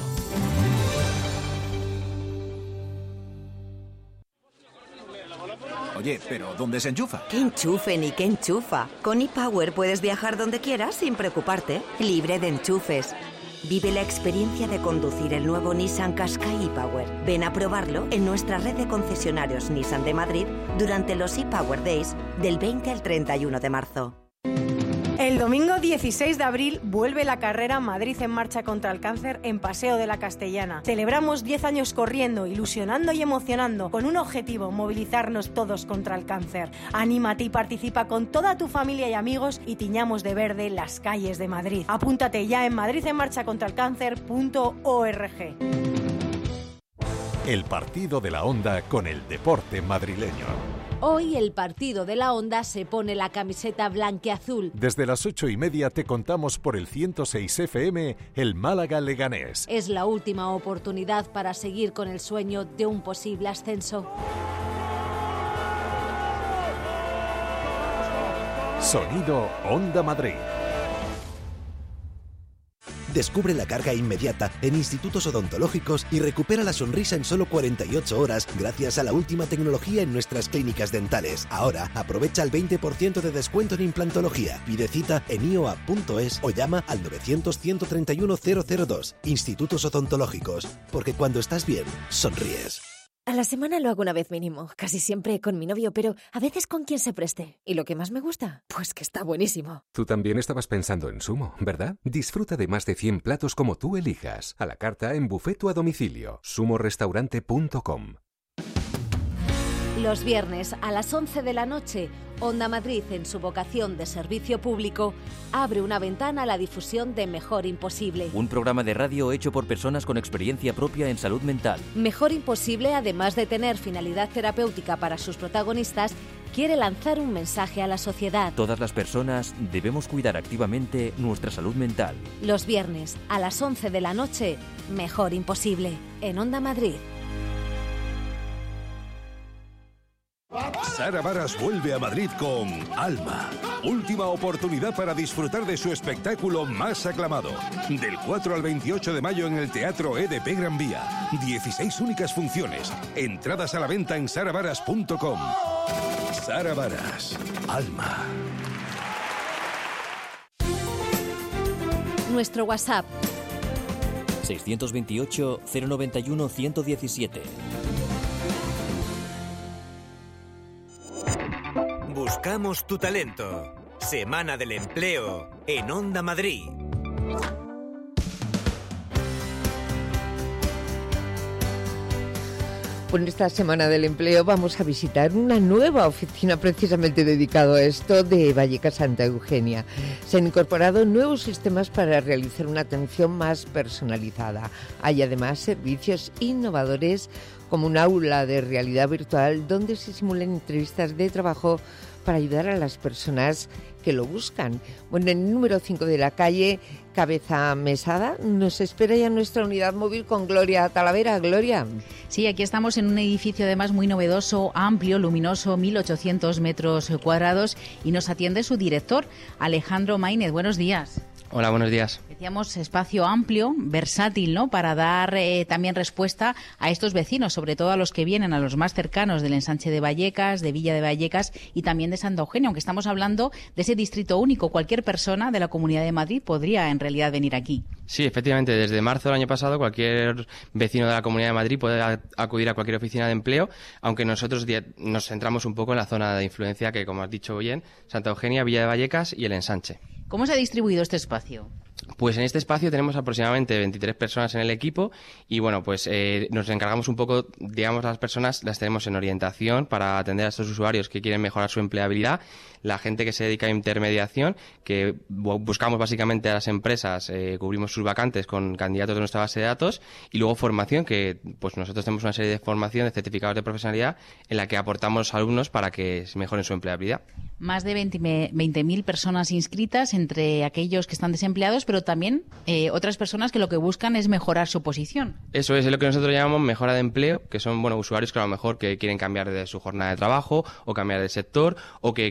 Oye, pero ¿dónde se enchufa? ¿Qué enchufe ni qué enchufa? Con ePower puedes viajar donde quieras sin preocuparte. Libre de enchufes. Vive la experiencia de conducir el nuevo Nissan Qashqai ePower. Ven a probarlo en nuestra red de concesionarios Nissan de Madrid durante los ePower Days del veinte al treinta y uno de marzo. El domingo dieciséis de abril vuelve la carrera Madrid en Marcha contra el Cáncer en Paseo de la Castellana. Celebramos diez años corriendo, ilusionando y emocionando, con un objetivo: movilizarnos todos contra el cáncer. Anímate y participa con toda tu familia y amigos y tiñamos de verde las calles de Madrid. Apúntate ya en madrid en marcha contra el cáncer punto org. El partido de la Onda con el deporte madrileño. Hoy el partido de la Onda se pone la camiseta blanqueazul. Desde las ocho y media te contamos por el ciento seis F M el Málaga Leganés. Es la última oportunidad para seguir con el sueño de un posible ascenso. Sonido Onda Madrid. Descubre la carga inmediata en institutos odontológicos y recupera la sonrisa en solo cuarenta y ocho horas gracias a la última tecnología en nuestras clínicas dentales. Ahora aprovecha el veinte por ciento de descuento en implantología. Pide cita en i o a punto es o llama al novecientos, ciento treinta y uno, cero cero dos. Institutos odontológicos, porque cuando estás bien, sonríes. A la semana lo hago una vez mínimo, casi siempre con mi novio, pero a veces con quien se preste. ¿Y lo que más me gusta? Pues que está buenísimo. Tú también estabas pensando en Sumo, ¿verdad? Disfruta de más de cien platos como tú elijas. A la carta en buffet o a domicilio. sumo restaurante punto com. Los viernes a las once de la noche, Onda Madrid, en su vocación de servicio público, abre una ventana a la difusión de Mejor Imposible. Un programa de radio hecho por personas con experiencia propia en salud mental. Mejor Imposible, además de tener finalidad terapéutica para sus protagonistas, quiere lanzar un mensaje a la sociedad. Todas las personas debemos cuidar activamente nuestra salud mental. Los viernes a las once de la noche, Mejor Imposible, en Onda Madrid. Sara Varas vuelve a Madrid con Alma. Última oportunidad para disfrutar de su espectáculo más aclamado. Del cuatro al veintiocho de mayo en el Teatro E D P Gran Vía. dieciséis únicas funciones. Entradas a la venta en sara varas punto com. Sara Varas, Alma. Nuestro WhatsApp. seiscientos veintiocho, cero noventa y uno, ciento diecisiete. Buscamos tu talento. Semana del Empleo en Onda Madrid. Bueno, esta Semana del Empleo vamos a visitar una nueva oficina precisamente dedicada a esto de Vallecas Santa Eugenia. Se han incorporado nuevos sistemas para realizar una atención más personalizada. Hay además servicios innovadores como un aula de realidad virtual donde se simulan entrevistas de trabajo para ayudar a las personas que lo buscan. Bueno, en el número cinco de la calle Cabeza Mesada nos espera ya nuestra unidad móvil con Gloria Talavera. Gloria. Sí, aquí estamos en un edificio además muy novedoso, amplio, luminoso, mil ochocientos metros cuadrados, y nos atiende su director, Alejandro Maínez. Buenos días. Hola, buenos días. Decíamos espacio amplio, versátil, ¿no? Para dar eh, también respuesta a estos vecinos, sobre todo a los que vienen, a los más cercanos del ensanche de Vallecas, de Villa de Vallecas y también de Santa Eugenia, aunque estamos hablando de ese distrito único. Cualquier persona de la Comunidad de Madrid podría en realidad venir aquí. Sí, efectivamente, desde marzo del año pasado cualquier vecino de la Comunidad de Madrid puede a- acudir a cualquier oficina de empleo, aunque nosotros di- nos centramos un poco en la zona de influencia que, como has dicho bien, Santa Eugenia, Villa de Vallecas y el ensanche. ¿Cómo se ha distribuido este espacio? Pues en este espacio tenemos aproximadamente veintitrés personas en el equipo y bueno, pues eh, nos encargamos un poco, digamos, las personas las tenemos en orientación para atender a estos usuarios que quieren mejorar su empleabilidad, la gente que se dedica a intermediación, que bu- buscamos básicamente a las empresas, eh, cubrimos sus vacantes con candidatos de nuestra base de datos, y luego formación, que pues nosotros tenemos una serie de formación, de certificados de profesionalidad en la que aportamos a los alumnos para que mejoren su empleabilidad. Más de veinte mil personas inscritas, entre aquellos que están desempleados, pero también eh, otras personas que lo que buscan es mejorar su posición. Eso es lo que nosotros llamamos mejora de empleo, que son bueno usuarios que a lo mejor que quieren cambiar de su jornada de trabajo o cambiar de sector o que quieren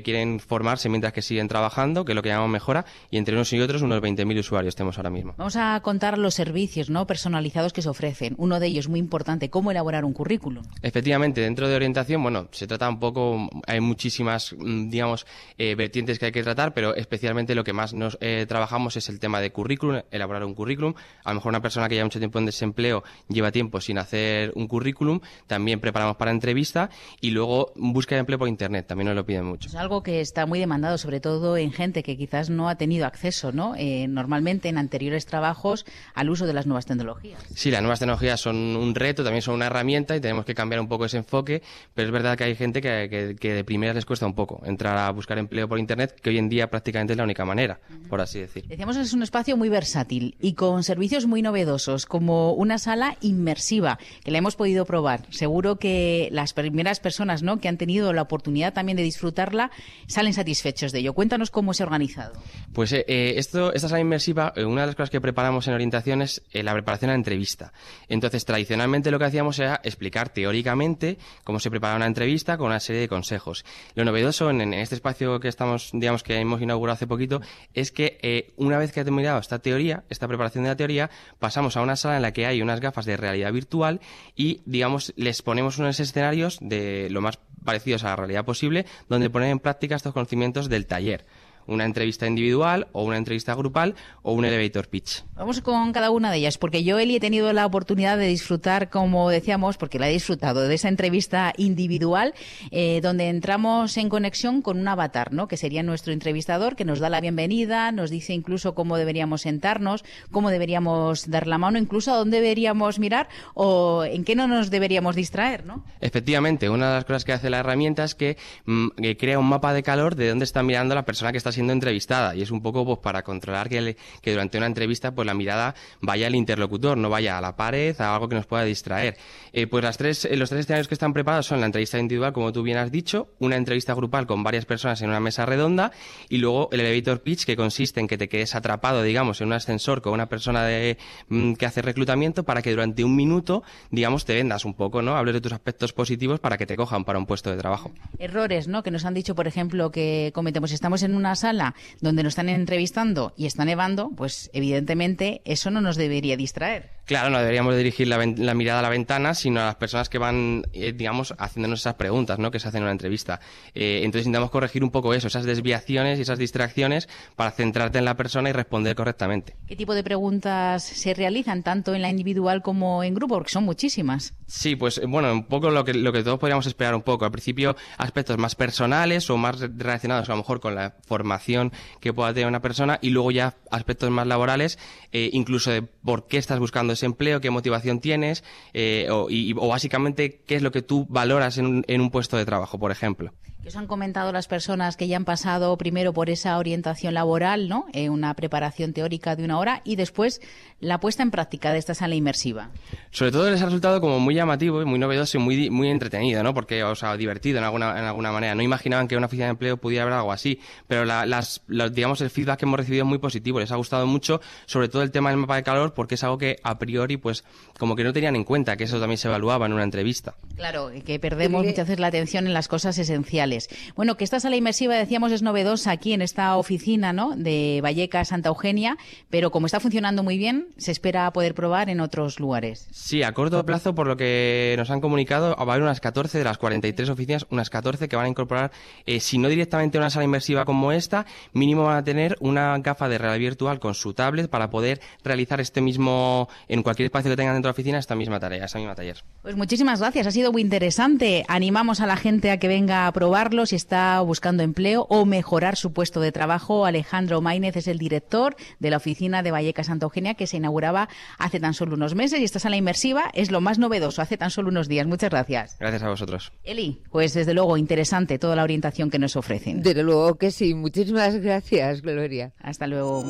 formarse mientras que siguen trabajando, que es lo que llamamos mejora, y entre unos y otros unos veinte mil usuarios tenemos ahora mismo. Vamos a contar los servicios, ¿no?, personalizados que se ofrecen. Uno de ellos muy importante, cómo elaborar un currículum. Efectivamente, dentro de orientación, bueno, se trata un poco, hay muchísimas, digamos, eh, vertientes que hay que tratar, pero especialmente lo que más nos eh, trabajamos es el tema de currículum, elaborar un currículum. A lo mejor una persona que lleva mucho tiempo en desempleo lleva tiempo sin hacer un currículum, también preparamos para entrevista, y luego búsqueda de empleo por internet, también nos lo piden mucho. Es algo que está muy demandado, sobre todo en gente que quizás no ha tenido acceso, ¿no?, eh, normalmente en anteriores trabajos, al uso de las nuevas tecnologías. Sí, las nuevas tecnologías son un reto, también son una herramienta y tenemos que cambiar un poco ese enfoque, pero es verdad que hay gente que, que, que de primeras les cuesta un poco entrar a buscar empleo por internet, que hoy en día prácticamente es la única manera, uh-huh. por así decir. Decíamos que es un espacio muy versátil y con servicios muy novedosos, como una sala inmersiva, que la hemos podido probar. Seguro que las primeras personas, ¿no?, que han tenido la oportunidad también de disfrutarla salen satisfechos de ello. Cuéntanos cómo se ha organizado. Pues eh, esto, esta sala inmersiva, eh, una de las cosas que preparamos en orientación es eh, la preparación a la entrevista. Entonces, tradicionalmente lo que hacíamos era explicar teóricamente cómo se prepara una entrevista con una serie de consejos. Lo novedoso en, en este espacio que estamos, digamos, que hemos inaugurado hace poquito, es que eh, una vez que ha terminado esta teoría, esta preparación de la teoría, pasamos a una sala en la que hay unas gafas de realidad virtual y, digamos, les ponemos unos escenarios de lo más parecidos a la realidad posible, donde poner en práctica estos conocimientos del taller. Una entrevista individual o una entrevista grupal o un elevator pitch. Vamos con cada una de ellas, porque yo, Eli, he tenido la oportunidad de disfrutar, como decíamos, porque la he disfrutado, de esa entrevista individual, eh, donde entramos en conexión con un avatar, ¿no?, que sería nuestro entrevistador, que nos da la bienvenida, nos dice incluso cómo deberíamos sentarnos, cómo deberíamos dar la mano, incluso a dónde deberíamos mirar o en qué no nos deberíamos distraer, ¿no? Efectivamente, una de las cosas que hace la herramienta es que, mm, que crea un mapa de calor de dónde está mirando la persona que está siendo entrevistada, y es un poco pues para controlar que, le, que durante una entrevista pues la mirada vaya al interlocutor, no vaya a la pared, a algo que nos pueda distraer. Eh, pues las tres, los tres escenarios que están preparados son la entrevista individual, como tú bien has dicho, una entrevista grupal con varias personas en una mesa redonda, y luego el elevator pitch, que consiste en que te quedes atrapado, digamos, en un ascensor con una persona de, mm, que hace reclutamiento, para que durante un minuto, digamos, te vendas un poco, ¿no?, hables de tus aspectos positivos para que te cojan para un puesto de trabajo. Errores, ¿no?, que nos han dicho, por ejemplo, que cometemos. Estamos en una sala donde nos están entrevistando y está nevando, pues evidentemente eso no nos debería distraer. Claro, no deberíamos dirigir la, la mirada a la ventana, sino a las personas que van, eh, digamos, haciéndonos esas preguntas, ¿no?, que se hacen en una entrevista. Eh, entonces intentamos corregir un poco eso, esas desviaciones y esas distracciones, para centrarte en la persona y responder correctamente. ¿Qué tipo de preguntas se realizan tanto en la individual como en grupo? Porque son muchísimas. Sí, pues bueno, un poco lo que, lo que todos podríamos esperar un poco. Al principio, aspectos más personales o más relacionados a lo mejor con la formación que pueda tener una persona, y luego ya aspectos más laborales, eh, incluso de por qué estás buscando ese empleo, qué motivación tienes, eh, o, y, o básicamente qué es lo que tú valoras en un, en un puesto de trabajo, por ejemplo. ¿Qué os han comentado las personas que ya han pasado primero por esa orientación laboral, ¿no?, eh, una preparación teórica de una hora, y después la puesta en práctica de esta sala inmersiva? Sobre todo les ha resultado como muy llamativo y muy novedoso y muy, muy entretenido, ¿no?, porque, o sea, divertido en alguna, en alguna manera. No imaginaban que en una oficina de empleo pudiera haber algo así, pero la, las, los, digamos, el feedback que hemos recibido es muy positivo. Les ha gustado mucho, sobre todo el tema del mapa de calor, porque es algo que a priori, pues, como que no tenían en cuenta que eso también se evaluaba en una entrevista. Claro, que perdemos muchas veces la atención en las cosas esenciales. Bueno, que esta sala inmersiva, decíamos, es novedosa aquí en esta oficina, ¿no?, de Vallecas, Santa Eugenia, pero como está funcionando muy bien, se espera poder probar en otros lugares. Sí, a corto plazo, por lo que nos han comunicado, va a haber unas catorce de las cuarenta y tres oficinas, unas catorce que van a incorporar, eh, si no directamente una sala inmersiva como esta, mínimo van a tener una gafa de realidad virtual con su tablet para poder realizar este mismo, en cualquier espacio que tengan dentro de la oficina, esta misma tarea, esta misma taller. Pues muchísimas gracias, ha sido muy interesante. Animamos a la gente a que venga a probarlo si está buscando empleo o mejorar su puesto de trabajo. Alejandro Maínez es el director de la oficina de Vallecas Santa Eugenia, que se inauguraba hace tan solo unos meses, y esta sala inmersiva es lo más novedoso, hace tan solo unos días. Muchas gracias. Gracias a vosotros. Eli, pues desde luego interesante toda la orientación que nos ofrecen. Desde luego que sí. Muchísimas gracias, Gloria. Hasta luego.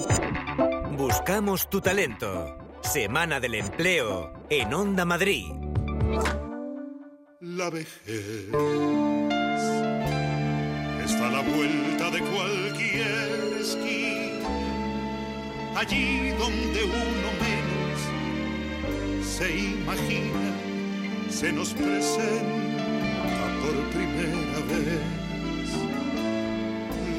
Buscamos tu talento. Semana del Empleo en Onda Madrid. La vejez está a la vuelta de cualquier esquina, allí donde uno menos se imagina, se nos presenta por primera vez.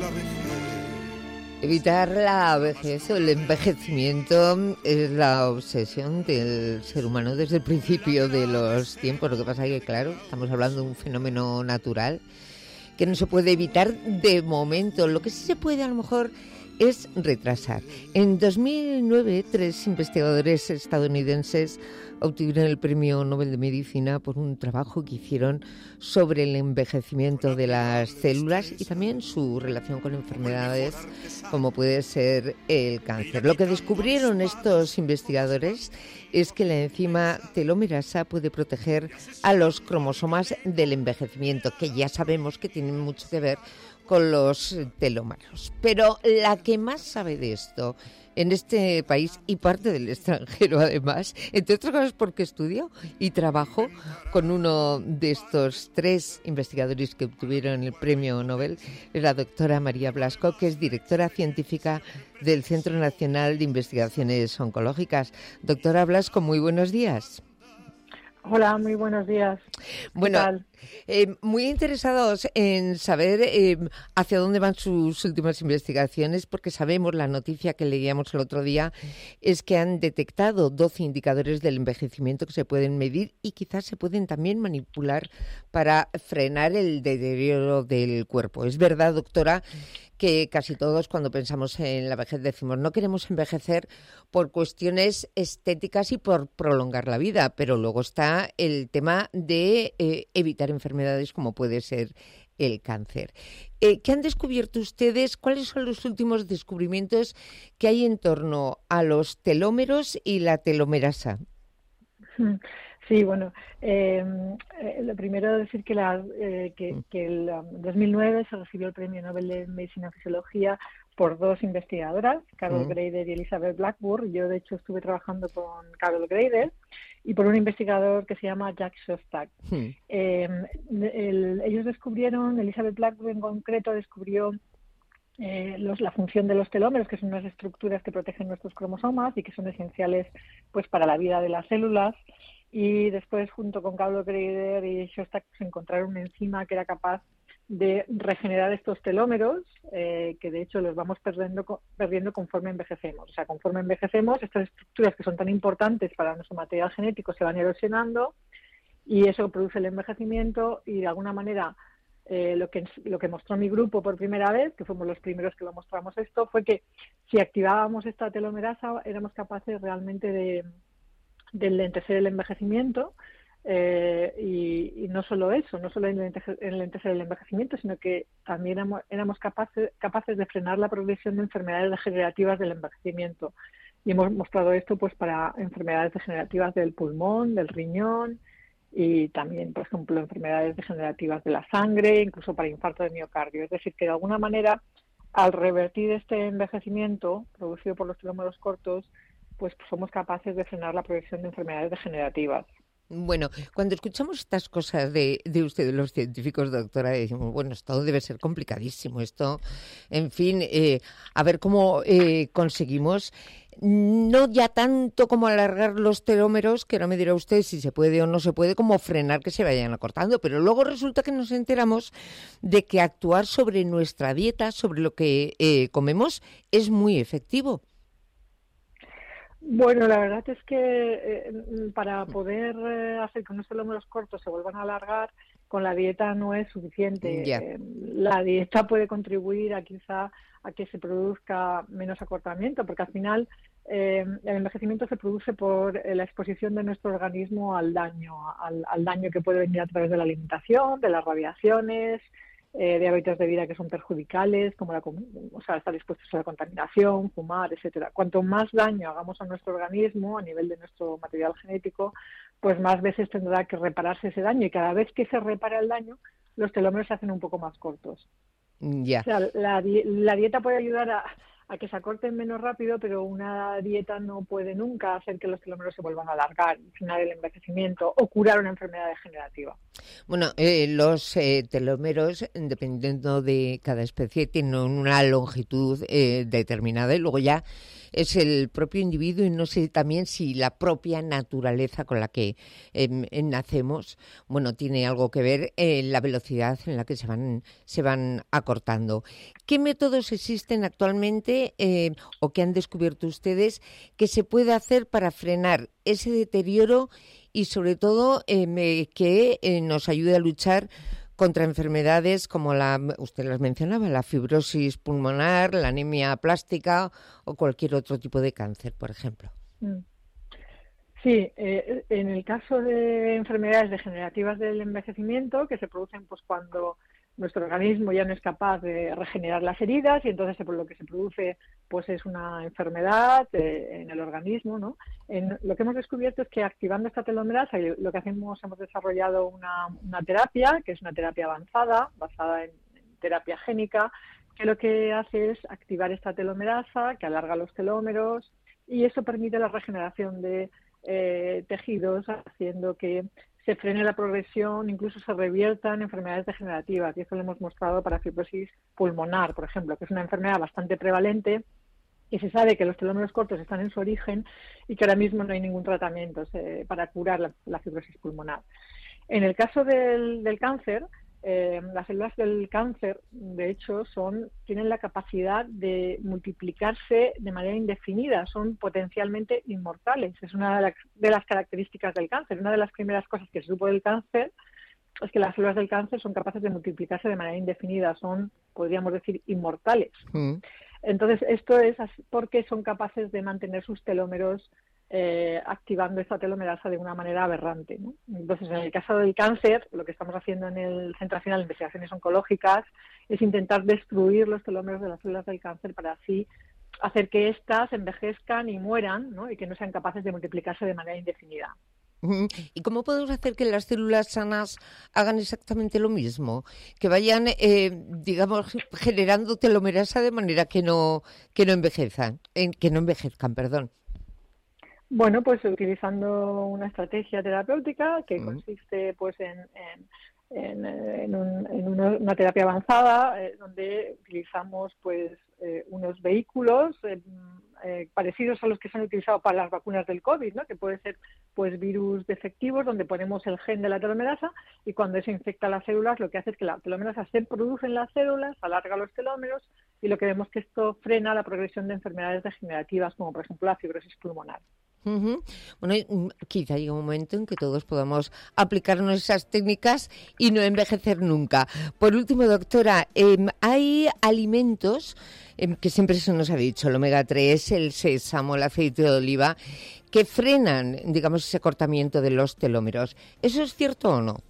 Evitar la vejez o el envejecimiento es la obsesión del ser humano desde el principio de los tiempos. Lo que pasa es que, claro, estamos hablando de un fenómeno natural que no se puede evitar de momento. Lo que sí se puede, a lo mejor, es retrasar. En dos mil nueve, tres investigadores estadounidenses obtuvieron el Premio Nobel de Medicina por un trabajo que hicieron sobre el envejecimiento de las células y también su relación con enfermedades como puede ser el cáncer. Lo que descubrieron estos investigadores es que la enzima telomerasa puede proteger a los cromosomas del envejecimiento, que ya sabemos que tienen mucho que ver con los telómeros. Pero la que más sabe de esto en este país y parte del extranjero además, entre otras cosas porque estudio y trabajo con uno de estos tres investigadores que obtuvieron el premio Nobel, es la doctora María Blasco, que es directora científica del Centro Nacional de Investigaciones Oncológicas. Doctora Blasco, muy buenos días. Hola, muy buenos días. Bueno, eh, muy interesados en saber eh, hacia dónde van sus últimas investigaciones, porque sabemos, la noticia que leíamos el otro día, es que han detectado doce indicadores del envejecimiento que se pueden medir y quizás se pueden también manipular para frenar el deterioro del cuerpo. ¿Es verdad, doctora, que casi todos cuando pensamos en la vejez decimos no queremos envejecer por cuestiones estéticas y por prolongar la vida, pero luego está el tema de eh, evitar enfermedades como puede ser el cáncer? Eh, ¿Qué han descubierto ustedes? ¿Cuáles son los últimos descubrimientos que hay en torno a los telómeros y la telomerasa? Sí, bueno, eh, eh, lo primero decir que, la, eh, que, que el um, dos mil nueve se recibió el Premio Nobel de Medicina y Fisiología por dos investigadoras, Carol mm. Greider y Elizabeth Blackburn. Yo, de hecho, estuve trabajando con Carol Greider y por un investigador que se llama Jack Shostak. Mm. Eh, el, ellos descubrieron, Elizabeth Blackburn en concreto descubrió Eh, los, la función de los telómeros, que son unas estructuras que protegen nuestros cromosomas y que son esenciales pues para la vida de las células. Y después, junto con Carol Greider y Shostak, pues, encontraron una enzima que era capaz de regenerar estos telómeros, eh, que de hecho los vamos perdiendo, perdiendo conforme envejecemos. O sea, conforme envejecemos, estas estructuras que son tan importantes para nuestro material genético se van erosionando y eso produce el envejecimiento y de alguna manera Eh, lo que lo que mostró mi grupo por primera vez, que fuimos los primeros que lo mostramos esto, fue que si activábamos esta telomerasa éramos capaces realmente de, de lentecer el envejecimiento eh, y, y no solo eso, no solo lentecer el envejecimiento, sino que también éramos, éramos capaces, capaces de frenar la progresión de enfermedades degenerativas del envejecimiento. Y hemos mostrado esto pues para enfermedades degenerativas del pulmón, del riñón, y también, por ejemplo, enfermedades degenerativas de la sangre, incluso para infarto de miocardio. Es decir, que de alguna manera, al revertir este envejecimiento producido por los telómeros cortos, pues somos capaces de frenar la progresión de enfermedades degenerativas. Bueno, cuando escuchamos estas cosas de, de ustedes, los científicos, doctora, decimos, bueno, esto debe ser complicadísimo, esto, en fin, eh, a ver cómo eh, conseguimos, no ya tanto como alargar los telómeros, que no me dirá usted si se puede o no se puede, como frenar que se vayan acortando, pero luego resulta que nos enteramos de que actuar sobre nuestra dieta, sobre lo que eh, comemos, es muy efectivo. Bueno, la verdad es que eh, para poder eh, hacer que unos telómeros cortos se vuelvan a alargar, con la dieta no es suficiente. Yeah. Eh, la dieta puede contribuir a quizá a que se produzca menos acortamiento, porque al final eh, el envejecimiento se produce por eh, la exposición de nuestro organismo al daño, al, al daño que puede venir a través de la alimentación, de las radiaciones, Eh, de hábitos de vida que son perjudicales, como la, o sea, estar expuestos a la contaminación, fumar, etcétera. Cuanto más daño hagamos a nuestro organismo a nivel de nuestro material genético, pues más veces tendrá que repararse ese daño y cada vez que se repara el daño, los telómeros se hacen un poco más cortos. Ya. O sea, la, la dieta puede ayudar a, a que se acorten menos rápido, pero una dieta no puede nunca hacer que los telómeros se vuelvan a alargar, frenar el envejecimiento o curar una enfermedad degenerativa. Bueno, eh, los eh, telómeros, dependiendo de cada especie, tienen una longitud eh, determinada y luego ya es el propio individuo y no sé también si la propia naturaleza con la que eh, nacemos, bueno, tiene algo que ver en la velocidad en la que se van, se van acortando. ¿Qué métodos existen actualmente eh, o que han descubierto ustedes que se puede hacer para frenar ese deterioro y sobre todo eh, que eh, nos ayude a luchar contra enfermedades como la, usted las mencionaba, la fibrosis pulmonar, la anemia plástica o cualquier otro tipo de cáncer, por ejemplo? Sí, eh, en el caso de enfermedades degenerativas del envejecimiento, que se producen pues cuando nuestro organismo ya no es capaz de regenerar las heridas y entonces por lo que se produce pues es una enfermedad eh, en el organismo, ¿no? En, lo que hemos descubierto es que activando esta telomerasa, y lo que hacemos, hemos desarrollado una, una terapia, que es una terapia avanzada, basada en, en terapia génica, que lo que hace es activar esta telomerasa, que alarga los telómeros, y eso permite la regeneración de eh, tejidos, haciendo que se frene la progresión, incluso se reviertan enfermedades degenerativas. Y eso lo hemos mostrado para fibrosis pulmonar, por ejemplo, que es una enfermedad bastante prevalente y se sabe que los telómeros cortos están en su origen y que ahora mismo no hay ningún tratamiento eh, para curar la, la fibrosis pulmonar. En el caso del, del cáncer, eh, las células del cáncer, de hecho, son tienen la capacidad de multiplicarse de manera indefinida, son potencialmente inmortales. Es una de las, de las características del cáncer. Una de las primeras cosas que se supo del cáncer es que las células del cáncer son capaces de multiplicarse de manera indefinida, son, podríamos decir, inmortales. Mm. Entonces, esto es porque son capaces de mantener sus telómeros Eh, activando esta telomerasa de una manera aberrante, ¿no? Entonces, en el caso del cáncer, lo que estamos haciendo en el Centro Nacional de Investigaciones Oncológicas es intentar destruir los telómeros de las células del cáncer para así hacer que éstas envejezcan y mueran, ¿no? Y que no sean capaces de multiplicarse de manera indefinida. ¿Y cómo podemos hacer que las células sanas hagan exactamente lo mismo? Que vayan, eh, digamos, generando telomerasa de manera que no que no envejezcan, eh, que no envejezcan, perdón. Bueno, pues utilizando una estrategia terapéutica que uh-huh. consiste pues en, en, en, en, un, en una, una terapia avanzada eh, donde utilizamos pues eh, unos vehículos eh, eh, parecidos a los que se han utilizado para las vacunas del COVID, ¿no? Que puede ser pues virus defectivos donde ponemos el gen de la telomerasa y cuando eso infecta las células lo que hace es que la telomerasa se produce en las células, alarga los telómeros y lo que vemos que esto frena la progresión de enfermedades degenerativas como por ejemplo la fibrosis pulmonar. Uh-huh. Bueno, quizá llegue un momento en que todos podamos aplicarnos esas técnicas y no envejecer nunca. Por último, doctora, eh, hay alimentos eh, que siempre se nos ha dicho, el omega tres, el sésamo, el aceite de oliva, que frenan, digamos, ese acortamiento de los telómeros. ¿Eso es cierto o no?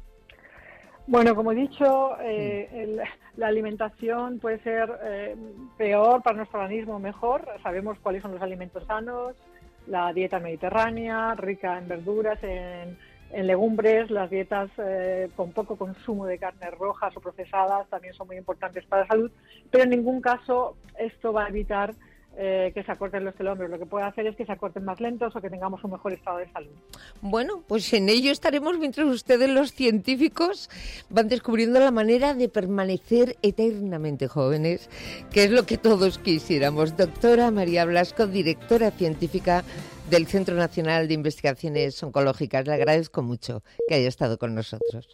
Bueno, como he dicho, eh, el, la alimentación puede ser eh, peor para nuestro organismo, mejor. Sabemos cuáles son los alimentos sanos. La dieta mediterránea, rica en verduras, en, en legumbres, las dietas eh, con poco consumo de carnes rojas o procesadas también son muy importantes para la salud, pero en ningún caso esto va a evitar eh, que se acorten los telómeros. Lo que puede hacer es que se acorten más lentos o que tengamos un mejor estado de salud. Bueno, pues en ello estaremos mientras ustedes, los científicos, van descubriendo la manera de permanecer eternamente jóvenes, que es lo que todos quisiéramos. Doctora María Blasco, directora científica del Centro Nacional de Investigaciones Oncológicas, le agradezco mucho que haya estado con nosotros.